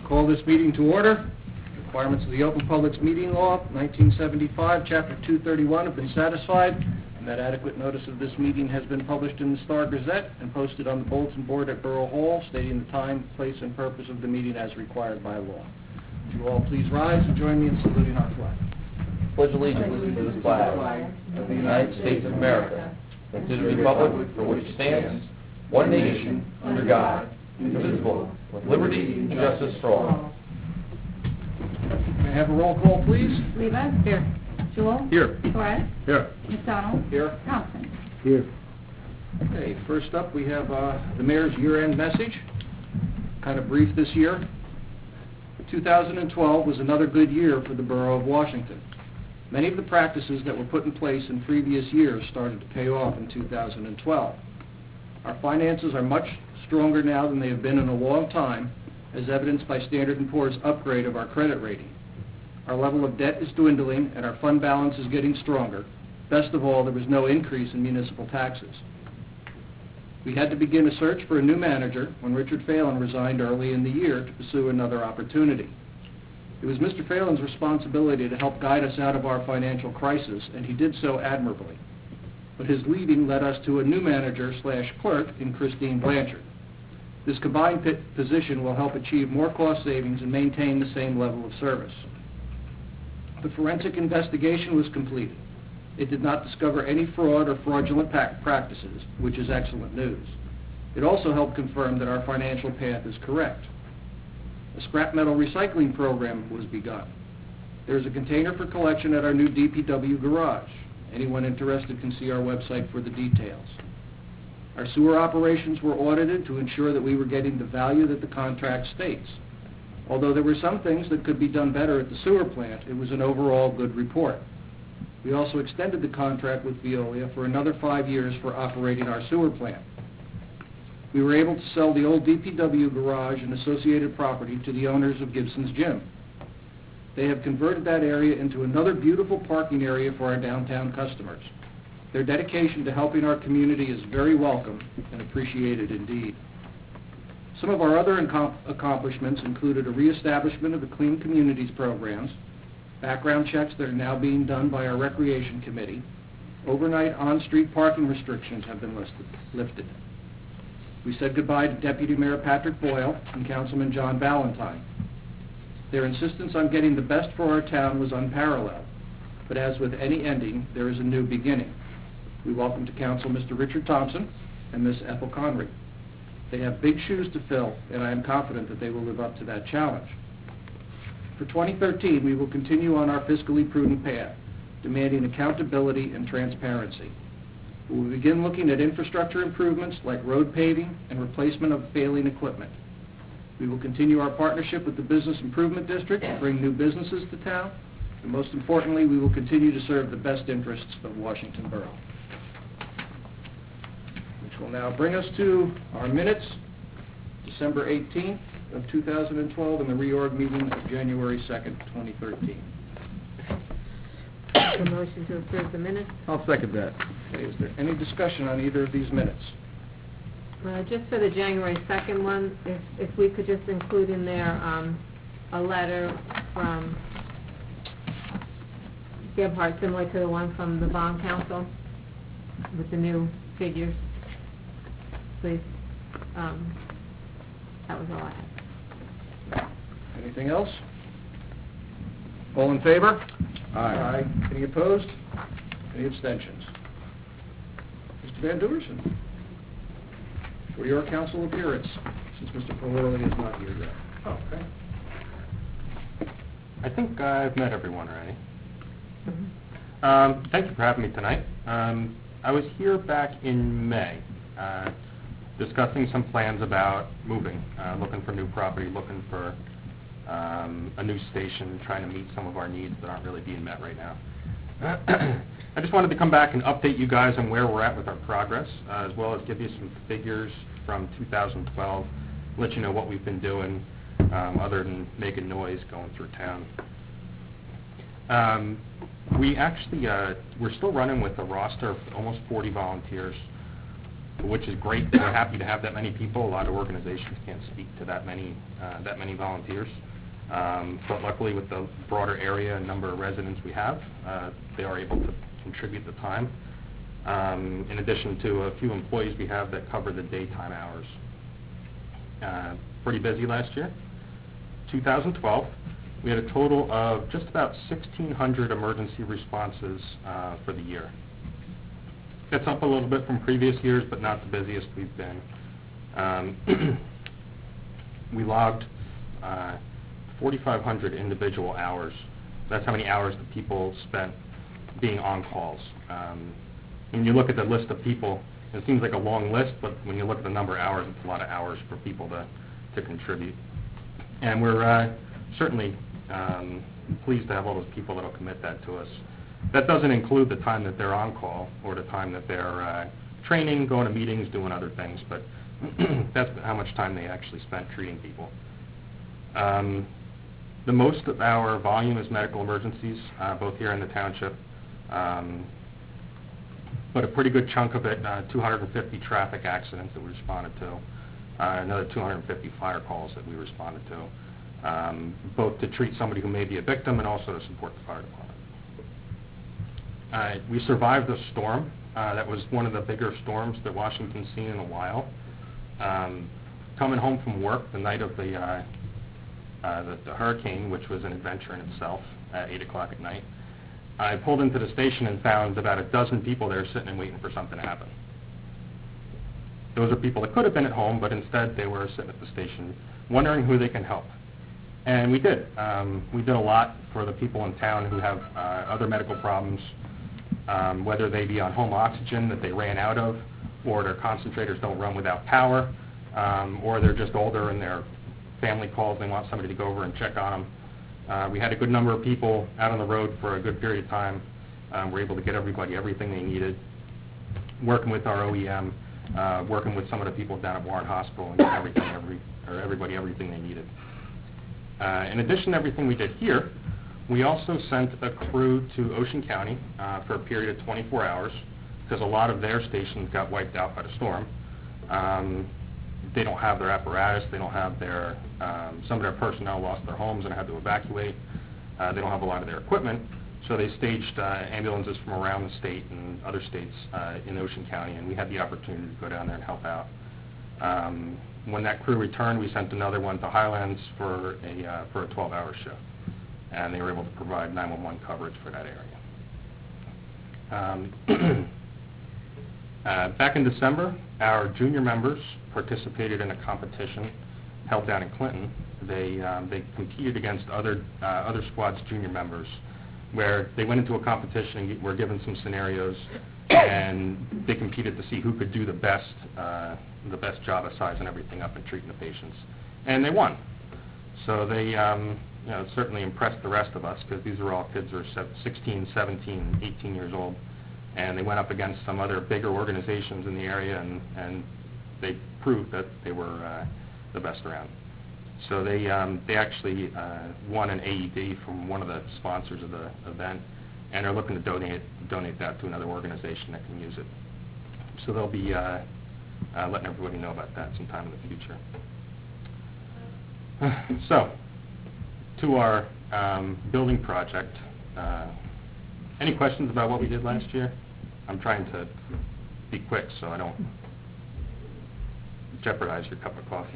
Call this meeting to order. Requirements of the Open Public Meeting Law, 1975, Chapter 231 have been satisfied, and that adequate notice of this meeting has been published in the Star-Gazette and posted on the bulletin board at Borough Hall, stating the time, place, and purpose of the meeting as required by law. Would you all please rise and join me in saluting our flag. Pledge allegiance to the flag of the United States of America and to the republic for which it stands, one nation, under God, indivisible, with liberty and justice for all. May I have a roll call, please? Rivas. Here. Jewell. Here. Torres. Here. McDonald. Here. Thompson. Here. Okay, first up we have the Mayor's year-end message. Kind of brief this year. 2012 was another good year for the Borough of Washington. Many of the practices that were put in place in previous years started to pay off in 2012. Our finances are much stronger now than they have been in a long time, as evidenced by Standard & Poor's upgrade of our credit rating. Our level of debt is dwindling and our fund balance is getting stronger. Best of all, there was no increase in municipal taxes. We had to begin a search for a new manager when Richard Phelan resigned early in the year to pursue another opportunity. It was Mr. Phelan's responsibility to help guide us out of our financial crisis, and he did so admirably. But his leaving led us to a new manager/clerk in Christine Blanchard. This combined position will help achieve more cost savings and maintain the same level of service. The forensic investigation was completed. It did not discover any fraud or fraudulent practices, which is excellent news. It also helped confirm that our financial path is correct. A scrap metal recycling program was begun. There is a container for collection at our new DPW garage. Anyone interested can see our website for the details. Our sewer operations were audited to ensure that we were getting the value that the contract states. Although there were some things that could be done better at the sewer plant, it was an overall good report. We also extended the contract with Veolia for another 5 years for operating our sewer plant. We were able to sell the old DPW garage and associated property to the owners of Gibson's Gym. They have converted that area into another beautiful parking area for our downtown customers. Their dedication to helping our community is very welcome and appreciated indeed. Some of our other accomplishments included a reestablishment of the Clean Communities programs, background checks that are now being done by our Recreation Committee, overnight on-street parking restrictions have been lifted. We said goodbye to Deputy Mayor Patrick Boyle and Councilman John Valentine. Their insistence on getting the best for our town was unparalleled, but as with any ending, there is a new beginning. We welcome to council Mr. Richard Thompson and Ms. Ethel Conry. They have big shoes to fill, and I am confident that they will live up to that challenge. For 2013, we will continue on our fiscally prudent path, demanding accountability and transparency. We will begin looking at infrastructure improvements like road paving and replacement of failing equipment. We will continue our partnership with the Business Improvement District to bring new businesses to town, and most importantly, we will continue to serve the best interests of Washington Borough. Which will now bring us to our minutes, December 18th of 2012, and the reorg meeting of January 2nd, 2013. A motion to approve the minutes. I'll second that. Okay, is there any discussion on either of these minutes? Just for the January 2nd one, if we could just include in there a letter from Gebhardt, similar to the one from the bond council, with the new figures, please. That was all I had. Anything else? All in favor? Aye. Any opposed? Any abstentions? Mr. Van Duerson, for your council appearance, since Mr. Pahorley is not here yet. Oh, okay. I think I've met everyone already. Mm-hmm. Thank you for having me tonight. I was here back in May, discussing some plans about moving, looking for new property, looking for a new station, trying to meet some of our needs that aren't really being met right now. I just wanted to come back and update you guys on where we're at with our progress, as well as give you some figures from 2012, let you know what we've been doing, other than making noise going through town. We actually, we're still running with a roster of almost 40 volunteers. which is great. We're happy to have that many people. A lot of organizations can't speak to that many volunteers. But luckily, with the broader area and number of residents we have, they are able to contribute the time. In addition to a few employees we have that cover the daytime hours. Pretty busy last year. 2012, we had a total of just about 1,600 emergency responses for the year. That's up a little bit from previous years, but not the busiest we've been. We logged 4,500 individual hours. That's how many hours the people spent being on calls. When you look at the list of people, it seems like a long list, but when you look at the number of hours, it's a lot of hours for people to contribute. And we're certainly pleased to have all those people that will commit that to us. That doesn't include the time that they're on call or the time that they're training, going to meetings, doing other things, but that's how much time they actually spent treating people. The most of our volume is medical emergencies, both here in the township, but a pretty good chunk of it, 250 traffic accidents that we responded to, another 250 fire calls that we responded to, both to treat somebody who may be a victim and also to support the fire department. We survived the storm. That was one of the bigger storms that Washington's seen in a while. Coming home from work the night of the hurricane, which was an adventure in itself, at 8 o'clock at night, I pulled into the station and found about a dozen people there sitting and waiting for something to happen. Those are people that could have been at home, but instead they were sitting at the station wondering who they can help. And we did. We did a lot for the people in town who have other medical problems, whether they be on home oxygen that they ran out of, or their concentrators don't run without power, or they're just older and their family calls and they want somebody to go over and check on them. We had a good number of people out on the road for a good period of time. We're able to get everybody everything they needed, working with our OEM, working with some of the people down at Warren Hospital and getting everybody everything they needed. In addition to everything we did here, we also sent a crew to Ocean County for a period of 24 hours because a lot of their stations got wiped out by the storm. They don't have their apparatus, they don't have their, some of their personnel lost their homes and had to evacuate. They don't have a lot of their equipment, so they staged ambulances from around the state and other states in Ocean County, and we had the opportunity to go down there and help out. When that crew returned, we sent another one to Highlands for a 12-hour shift, and they were able to provide 911 coverage for that area. Back in December, our junior members participated in a competition held down in Clinton. They competed against other squad's junior members, where they went into a competition and were given some scenarios, and they competed to see who could do the best job of sizing everything up and treating the patients, and they won. So they certainly impressed the rest of us because these are all kids who are 16, 17, 18 years old, and they went up against some other bigger organizations in the area, and they proved that they were the best around. So they actually won an AED from one of the sponsors of the event, and are looking to donate that to another organization that can use it. So they'll be letting everybody know about that sometime in the future. So, to our building project. Any questions about what we did last year? I'm trying to be quick so I don't jeopardize your cup of coffee.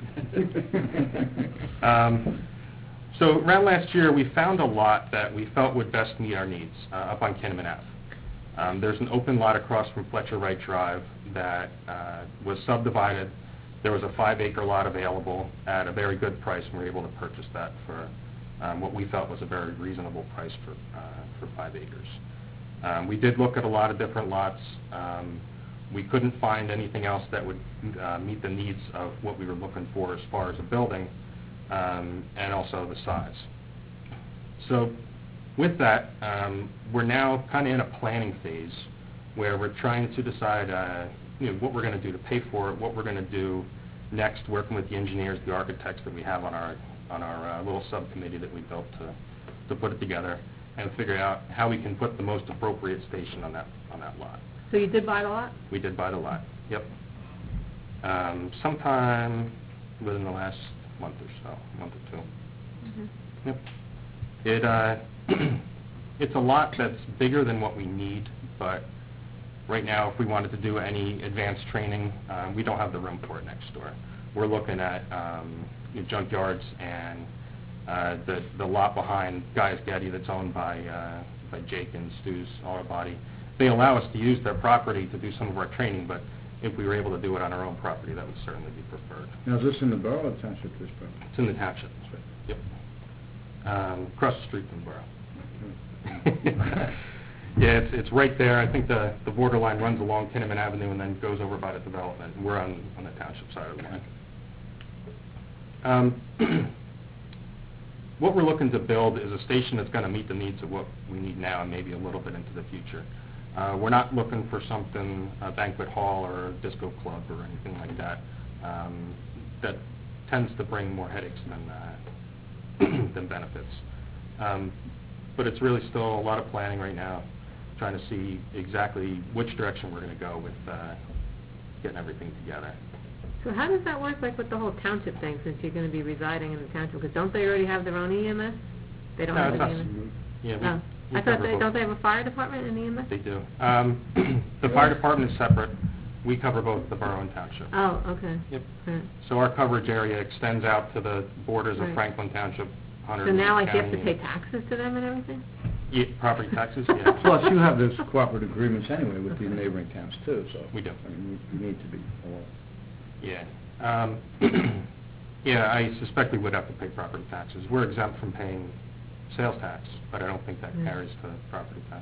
So around last year, we found a lot that we felt would best meet our needs up on Kinnaman Ave. There's an open lot across from Fletcher Wright Drive that was subdivided. There was a 5-acre lot available at a very good price, and we were able to purchase that for what we felt was a very reasonable price for 5 acres. We did look at a lot of different lots. We couldn't find anything else that would meet the needs of what we were looking for as far as a building, and also the size. So with that, we're now kind of in a planning phase where we're trying to decide what we're going to do to pay for it, what we're going to do next, working with the engineers, the architects that we have on our little subcommittee that we built to put it together, and figure out how we can put the most appropriate station on that lot. So you did buy the lot? We did buy the lot. Yep. Sometime within the last month or so, month or two. Yep. It's a lot that's bigger than what we need, but right now, if we wanted to do any advanced training, we don't have the room for it next door. We're looking at junkyards and the lot behind Guy's Getty that's owned by Jake and Stu's Auto Body. They allow us to use their property to do some of our training, but if we were able to do it on our own property, that would certainly be preferred. Now, is this in the borough or township, this property? It's in the township. Yep. Across the street from the borough. Yeah, it's right there. I think the borderline runs along Kinnaman Avenue and then goes over by the development. And we're on the township side of the line. What we're looking to build is a station that's going to meet the needs of what we need now and maybe a little bit into the future. We're not looking for something, a banquet hall or a disco club or anything like that. That tends to bring more headaches than benefits. But it's really still a lot of planning right now, trying to see exactly which direction we're going to go with getting everything together. So how does that work, like with the whole township thing, since you're going to be residing in the township? Because don't they already have their own EMS? They don't have it's an us. EMS? Yeah, No. I thought don't they have a fire department and EMS? They do. The fire department is separate. We cover both the borough and township. Oh, okay. Yep. Right. So our coverage area extends out to the borders of Right. Franklin Township, Hunter So now, like, you have County, to pay taxes to them and everything? Yeah, property taxes, yeah. Plus, you have those cooperative agreements anyway with the neighboring towns too, so. We do. I mean, you need to be aware. Yeah. Yeah, I suspect we would have to pay property taxes. We're exempt from paying sales tax, but I don't think that carries to property tax.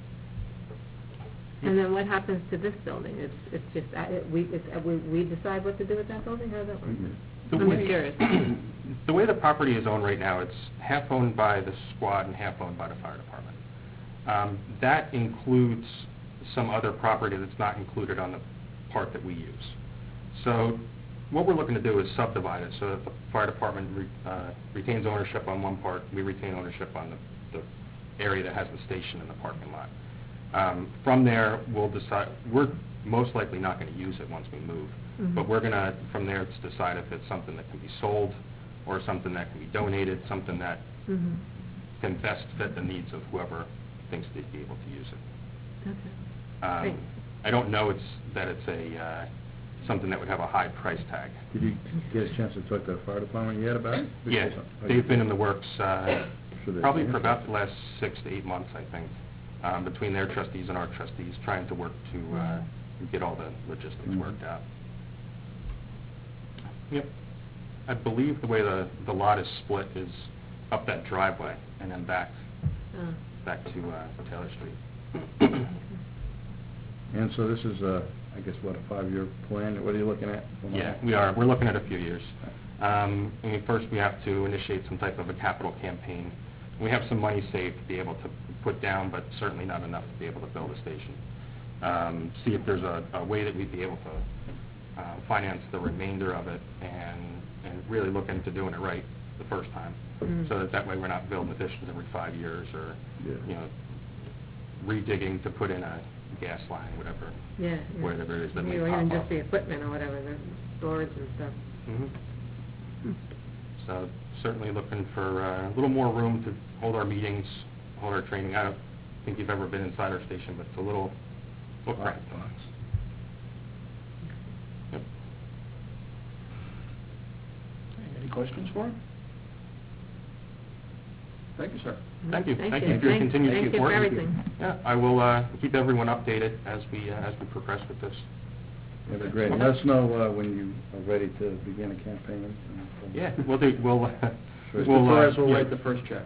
And then what happens to this building? It's just, we decide what to do with that building? How does that work? The I'm way- just curious. The way the property is owned right now, it's half owned by the squad and half owned by the fire department. That includes some other property that's not included on the part that we use. So what we're looking to do is subdivide it so that the fire department retains ownership on one part, we retain ownership on the area that has the station in the parking lot. From there, we'll decide, we're most likely not going to use it once we move, but we're going to, from there, decide if it's something that can be sold or something that can be donated, something that can best fit the needs of whoever thinks they'd be able to use it. Okay. Great. I don't know that it's a something that would have a high price tag. Did you get a chance to talk to the fire department yet about it? Yeah, they've been in the works So they- probably for about the last 6 to 8 months, I think, between their trustees and our trustees, trying to work to get all the logistics worked out. Yep. I believe the way the lot is split is up that driveway and then back to Taylor Street. And so this is, I guess, what, a 5-year plan? What are you looking at? Yeah, we are. We're looking at a few years. First, we have to initiate some type of a capital campaign. We have some money saved to be able to put down, but certainly not enough to be able to build a station. See if there's a way that we'd be able to finance the remainder of it and really look into doing it right the first time, so that way we're not building additions every 5 years or redigging to put in a gas line, whatever it is that may Or pop even up. just the equipment or whatever, the storage and stuff. So certainly looking for a little more room to hold our meetings, hold our training. I don't think you've ever been inside our station, but it's a little cramped. Yep. Any questions for him? Thank you, sir. Thank you. Thank Thank you. you for your Thank- continued thank you support. for everything. Yeah, I will keep everyone updated as we progress with this. Yeah, they're great. Let us know when you are ready to begin a campaign. Yeah, we'll do. We'll. Mr. Torres will yeah. write the first check.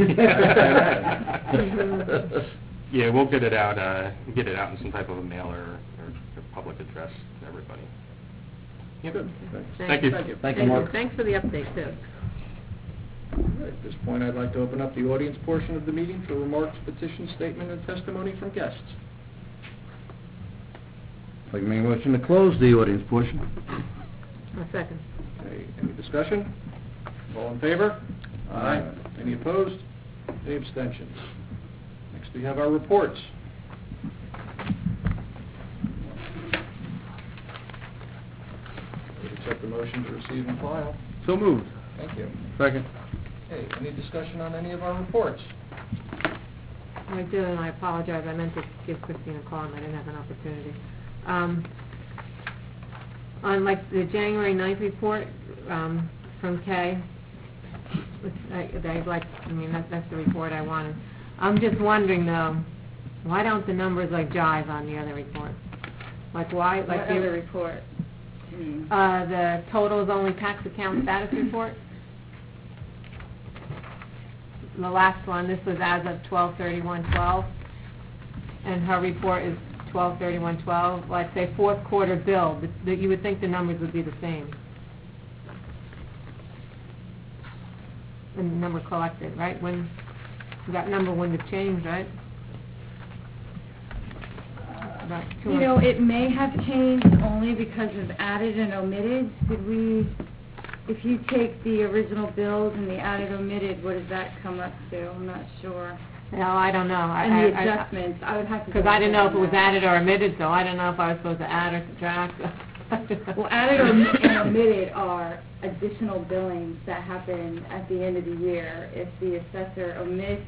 Yeah, we'll get it out in some type of a mail or public address to everybody. Yep. Good. Thank you. Thank you. Thank you, Mark. Thanks for the update, too. All right, at this point, I'd like to open up the audience portion of the meeting for remarks, petitions, statement, and testimony from guests. I'd like to make a motion to close the audience portion. A second. Okay, any discussion? All in favor? Aye. Any opposed? Any abstentions? Next, we have our reports. accept the motion to receive and file. So moved. Thank you. Second. Okay, any discussion on any of our reports? I did, and I apologize, I meant to give Christine a call, and I didn't have an opportunity. On like the January 9th report from Kay, that's the report I wanted. I'm just wondering though, why don't the numbers like jive on the other report? Like why? Like What other report? the totals only tax account status report. The last one, this was as of 12/31/12, and her report is 12/31/12. Let's say fourth quarter bill, that you would think the numbers would be the same. The number collected, right? When that number wouldn't have changed, right? About You know, it may have changed only because of added and omitted. If you take the original bills and the added omitted, what does that come up to? I'm not sure. No, I don't know. And the adjustments, I would have to... Because I didn't know if it was added or omitted, so I don't know if I was supposed to add or subtract. Well, added and omitted are additional billings that happen at the end of the year. If the assessor omits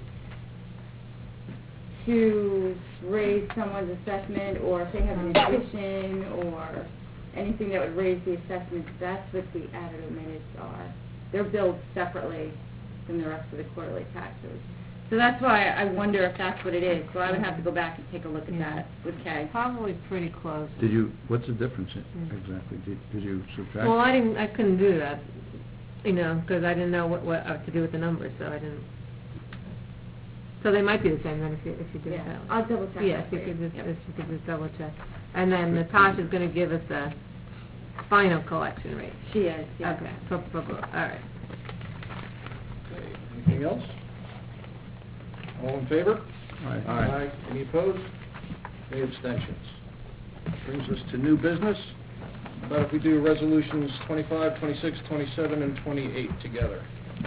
to raise someone's assessment, or if they have an addition, or anything that would raise the assessment, that's what the added omitted are. They're billed separately from the rest of the quarterly taxes. So that's why I wonder if that's what it is. So I would have to go back and take a look at that with Kay. Probably pretty close. What's the difference exactly? Did you subtract? Well, I couldn't do that, because I didn't know what to do with the numbers, so I didn't. So they might be the same then if you do Yeah, that. I'll double check. Yeah, if you could just double check. And then Natasha's going to give us a final collection rate. She is, yeah. Okay, all right. Okay, anything else? All in favor? Aye. Any opposed? Any abstentions? Brings us to new business. How about if we do resolutions 25, 26, 27, and 28 together?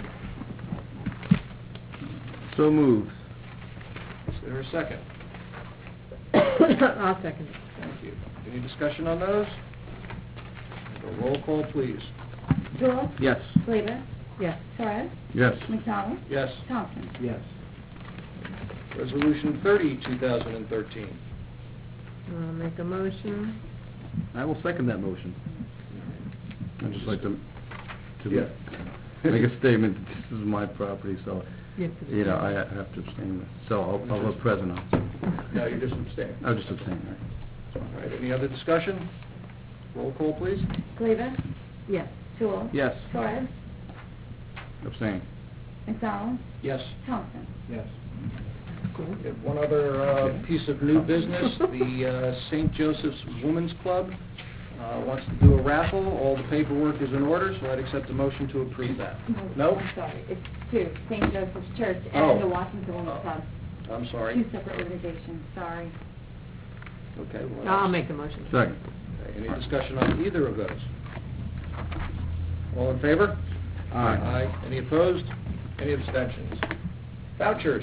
So moved. Is there a second? I'll second it. Thank you. Any discussion on those? A roll call, please. Joel? Yes. Slater? Yes. Torres? Yes. McDonald? Yes. Thompson? Yes. Resolution 30, 2013. I'll make a motion. I will second that motion. I'd just like to Yeah. make a statement that this is my property, so, You have to I have to abstain. So I'll vote present on it. No, you're just abstaining. I'll just abstain, right? All right, any other discussion? Roll call, please. Slater? Yes. Joel? Yes. Torres? Abstain. McDonald? Yes. Thompson? Yes. We have one other piece of new business. The St. Joseph's Women's Club wants to do a raffle. All the paperwork is in order, so I'd accept a motion to approve that. No? I'm sorry, it's two, St. Joseph's Church Oh. and the Washington Women's Club. I'm sorry. Two separate organizations, sorry. Okay. well, I'll make the motion. Second. Okay, any discussion on either of those? All in favor? Aye. Any opposed? Any abstentions? Vouchers.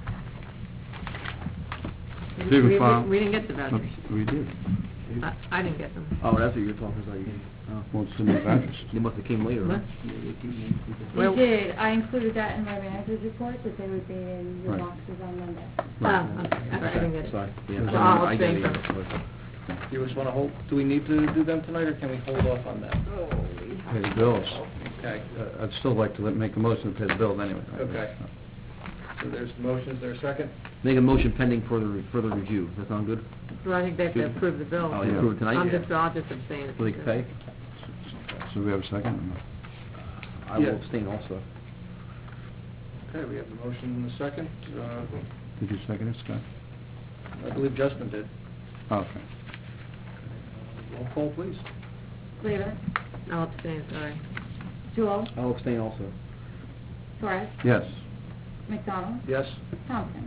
Stephen File. We didn't get the vouchers. We did. I didn't get them. Oh, that's what you're talking about. Well, it's in the vouchers. They must have came later, What? right? Well- We did, I included that in my manager's report, that they would be in your Right. boxes on Monday. Oh, okay. I didn't get it. Sorry. So I'll I get abstain it. from it. Do you just want to hold, do we need to do them tonight, or can we hold off on that? Pay the bills. Okay. I'd still like to make a motion to pay the bills anyway. Okay. So there's the motion, is there a second? Make a motion pending further review. Does that sound good? Well, I think they have to approve the bill. Oh, you approve it tonight? I'll just abstain. So they can pay? So we have a second? or no? I Yeah. will abstain also. Okay, we have the motion and the second. Did you second it, Scott? I believe Justin did. Oh, okay. Roll call, please. Slater? I'll abstain, sorry. Joel? I'll abstain also. Torres? Yes. McDonald? Yes? Thompson?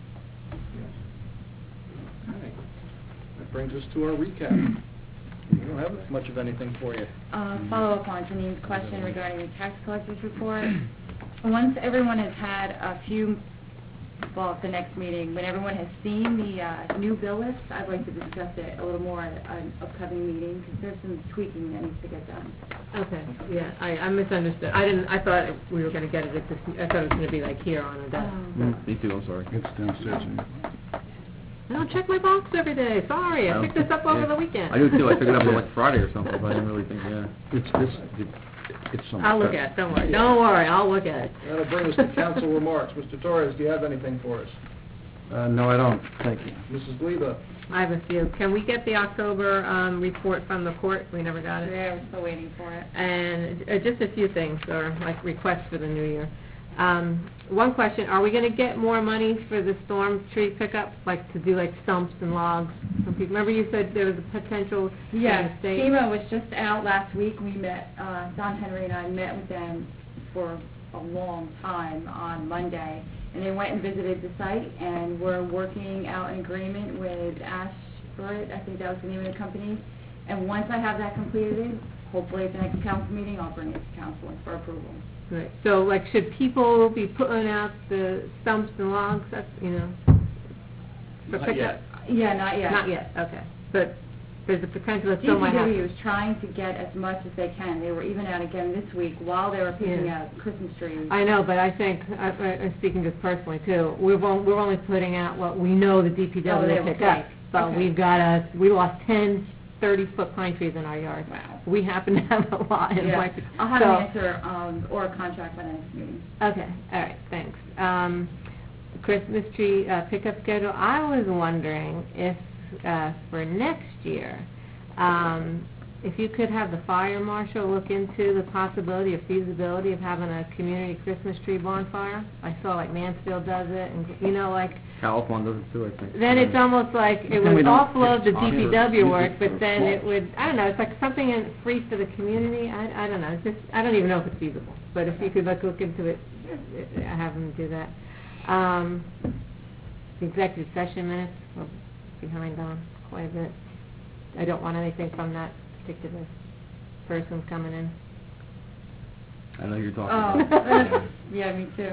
Okay. That brings us to our recap. We don't have much of anything for you. Follow up on Janine's question regarding the tax collector's report. Once everyone has had a few well, at the next meeting, when everyone has seen the new bill list, I'd like to discuss it a little more at an upcoming meeting, because there's some tweaking that needs to get done. Okay, yeah, I misunderstood. I thought we were gonna get it at this, I thought it was gonna be like here on a desk. Me too, I'm sorry. It's downstairs. I don't check my box every day, sorry, I picked this up over the weekend. I do too, I picked it up on like Friday or something, but I didn't really think, yeah. It's some. I'll look at it, don't worry, I'll look at it. That'll bring us to council remarks. Mr. Torres, do you have anything for us? No, I don't, thank you. Mrs. Leva? I have a few. Can we get the October report from the court? We never got it. Yeah, we're still waiting for it. And just a few things, or like requests for the new year. One question, are we going to get more money for the storm tree pickup, like to do like stumps and logs? Remember you said there was a potential from Yes, the state? FEMA was just out last week. We met, Don Henry and I met with them for a long time on Monday, and they went and visited the site, and we're working out an agreement with Ashford, I think that was the name of the company, and once I have that completed, hopefully at the next council meeting, I'll bring it to council for approval. Right. So like should people be putting out the stumps and logs, that's, for Not pickup? yet. Yeah, not yet. Not yet, okay. But there's a potential that still might DPW happen. was trying to get as much as they can. They were even out again this week while they were picking Yeah. out Christmas trees. I know, but I think, I'm speaking just personally too, we're only putting out what we know the DPW Oh, they will will pick up. take. So Okay. we lost 10 30-foot pine trees in our yard. Wow. We happen to have a lot in Yeah. my... I'll have so- an answer or a contract by the next meeting. Okay, all right, thanks. Christmas tree pickup schedule, I was wondering if, for next year, if you could have the fire marshal look into the possibility or feasibility of having a community Christmas tree bonfire. I saw like Mansfield does it, and like... California does it too, I think. Then it's almost like it Then we would don't offload the get sponsored DPW music work, but for then it small. would, I don't know, it's like something free for the community. I don't know, it's just, I don't even know if it's feasible. But if you could look into it, have them do that. The executive session minutes, we're behind on quite a bit. I don't want anything from that particular person coming in. I know you're talking about. Oh, yeah, me too.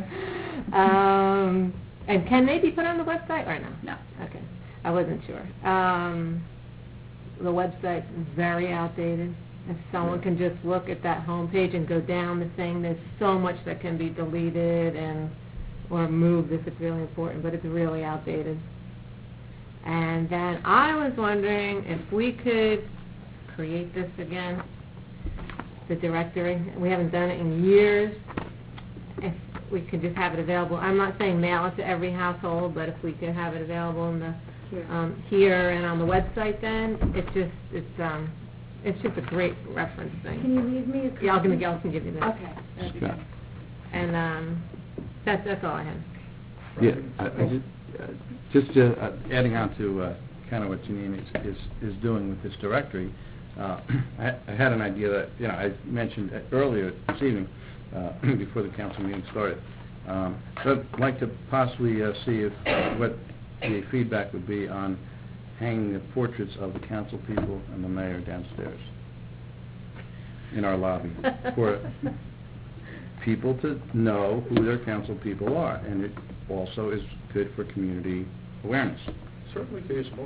And can they be put on the website or no? No. Okay, I wasn't sure. The website's very outdated. If someone can just look at that homepage and go down the thing, there's so much that can be deleted or moved if it's really important, but it's really outdated. And then I was wondering if we could create this again, the directory. We haven't done it in years. If we could just have it available. I'm not saying mail it to every household, but if we could have it available in the here and on the website, then it's just a great reference thing. Can you leave me a copy? Yeah, I can give you that. Okay, that'd be good. And that's all I had. Yeah, just adding on to kind of what Janine is doing with this directory, I had an idea that, I mentioned earlier this evening, before the council meeting started. But I'd like to possibly see what the feedback would be on hanging the portraits of the council people and the mayor downstairs in our lobby for people to know who their council people are, and it also is good for community awareness. Certainly feasible.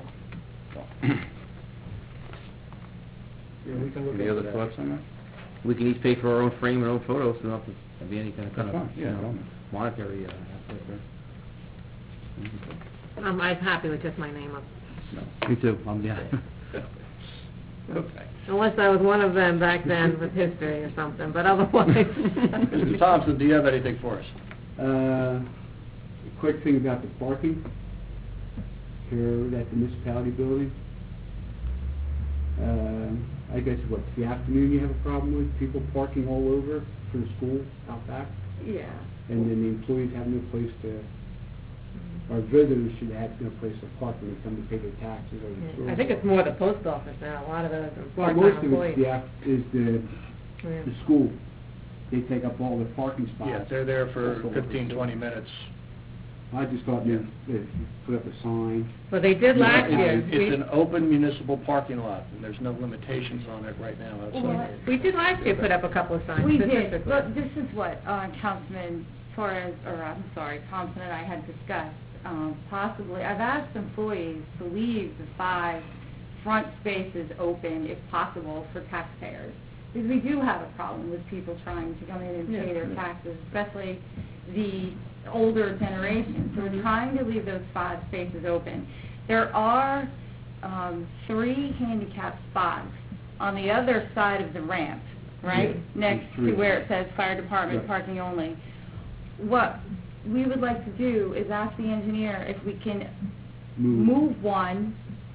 Yeah, we can look Any into other that. thoughts on that? We can each pay for our own frame and our own photos, so not to be any kind That's of, fine, yeah, monetary aspect there. I'm happy with just my name up. No. Me too, yeah. Okay. Unless I was one of them back then with history or something, but otherwise... Mr. Thompson, do you have anything for us? A quick thing about the parking here at the municipality building. I guess what, the afternoon you have a problem with people parking all over for the school out back? Yeah. And then the employees have no place to, our visitors should have no place to park when they come to pay their taxes or the school. I think it's more the post office now, a lot of those are Well, part-time most of employees. it's the school. They take up all the parking spots. Yeah, they're there for Also, 15, 20 minutes. I just thought maybe if you put up a sign. Well, they did last year. It's an open municipal parking lot, and there's no limitations on it right now outside. We did last year put up a couple of signs We did, specifically. but this is what Councilman Torres, Thompson and I had discussed, possibly, I've asked employees to leave the 5 front spaces open, if possible, for taxpayers. Because we do have a problem with people trying to come in and pay their taxes, especially the older generation. So we're trying to leave those 5 spaces open. There are 3 handicap spots on the other side of the ramp, right, next to where it says fire department parking only. What we would like to do is ask the engineer if we can move one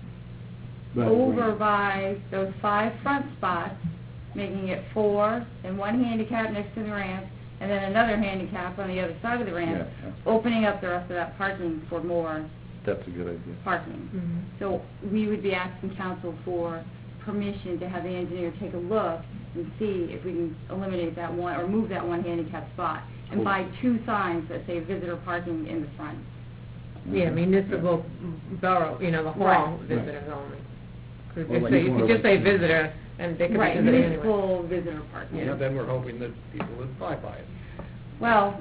over by those 5 front spots, making it 4, and 1 handicap next to the ramp, and then another handicap on the other side of the ramp, opening up the rest of that parking for more That's a good idea. parking. Mhm. So we would be asking council for permission to have the engineer take a look and see if we can eliminate that one, or move that 1 handicap spot, and buy 2 signs that say visitor parking in the front. Yeah, municipal borough, the hall, Right. visitors only. Could Well, just like say, you you wanna could just say like- visitor, and they could be Right, visiting anyway. municipal visitor parking. Yeah. Then we're hoping that people would abide by it. Well,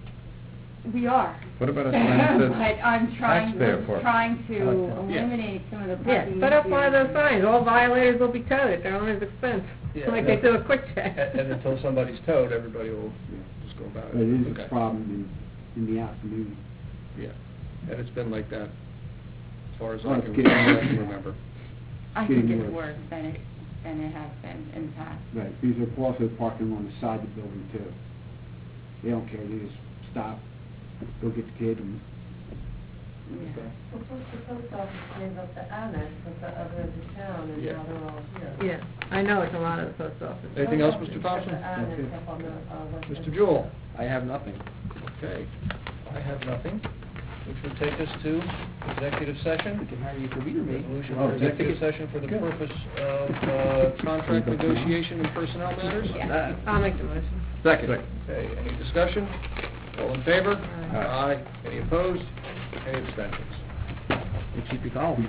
we are. What about a sign that says But I'm trying, taxpayer we're parking? trying to Yeah. eliminate some of the Yeah, parking. put up one of issues. those signs, all violators will be towed at their owner's expense, Yeah, like they that- do a quick check. And until somebody's towed, everybody will just go about it. But it is Okay. a problem in the afternoon. Yeah, and it's been like that as far as Oh, I it's can getting I worse. can remember. I think getting it's worse. worse than it has been in the past. Right, because they're also parking on the side of the building too. They don't care, they just stop, go get the kid and... Yeah. Well, plus the post office gave up the annex with the other end of town, and Yeah. now they're all here. Yeah, I know it's a lot of the post office. Anything else, Post Mr. office Thompson? put the annex That's it. up on the, west Mr. end. Jewell? I have nothing. Okay, I have nothing, which will take us to executive session. We can hire you for meter maid. Resolution Oh, for executive session for the Good. purpose of contract negotiation and personnel matters. Yeah. I'll make the motion. Second. Okay, any discussion? All in favor? Aye. Aye. Any opposed? Any abstentions? They keep your call.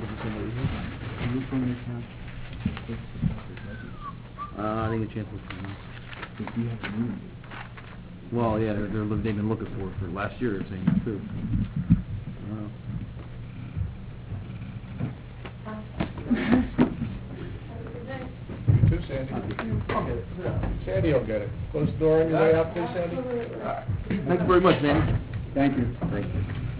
I think a chance will Well, yeah, they've been looking for last year, they're saying that too. You too, Sandy. I'll get it. Sandy will get it. Close the door on your way out, please, Sandy. Thank you very much, Nanny. Thank you. Thank you.